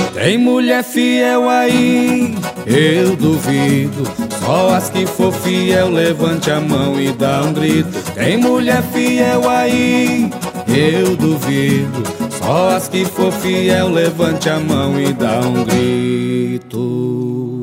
Tem mulher fiel aí, eu duvido. Só as que for fiel, levante a mão e dá um grito. Tem mulher fiel aí, eu duvido. Só as que for fiel, levante a mão e dá um grito.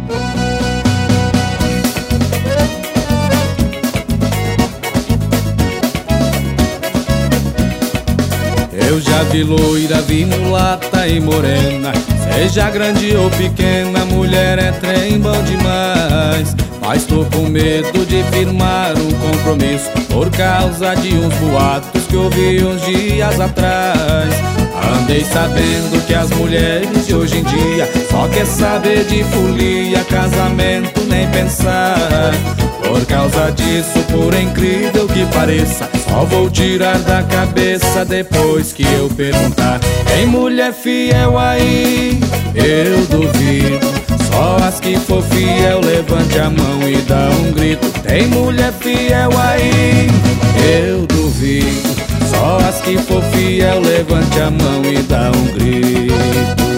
Eu já vi loira, vi mulata e morena. Seja grande ou pequena, mulher é trem bom demais. Mas tô com medo de firmar um compromisso por causa de uns boatos que ouvi uns dias atrás. Andei sabendo que as mulheres de hoje em dia só quer saber de folia, casamento nem pensar. Por causa disso, por incrível que pareça, só vou tirar da cabeça depois que eu perguntar. Tem mulher fiel aí, eu duvido. Só as que for fiel, levante a mão e dá um grito. Tem mulher fiel aí, eu duvido. Só as que for fiel, levante a mão e dá um grito.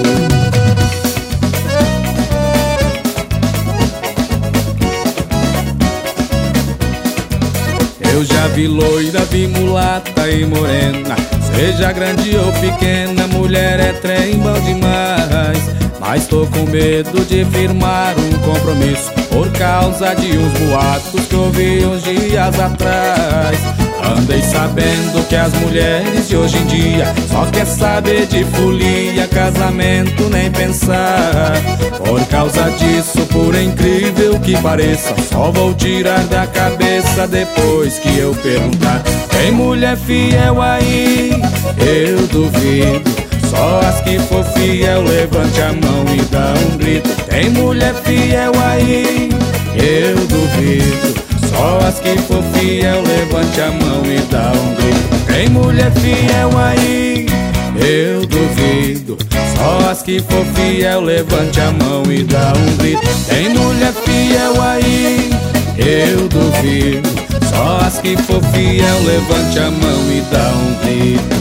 Eu já vi loira, vi mulata e morena. Seja grande ou pequena, mulher é trem bom demais. Mas tô com medo de firmar um compromisso por causa de uns boatos que ouvi uns dias atrás. Andei sabendo que as mulheres de hoje em dia só quer saber de folia, casamento nem pensar. Por causa disso, por incrível que pareça, só vou tirar da cabeça depois que eu perguntar. Tem mulher fiel aí, eu duvido. Só as que for fiel, levante a mão e dá um grito. Tem mulher fiel aí, eu duvido. Só as que for fiel, levante a mão e dá um grito. Tem mulher fiel aí, eu duvido. Só as que for fiel, levante a mão e dá um grito. Tem mulher fiel aí, eu duvido. Só as que for fiel, levante a mão e dá um grito.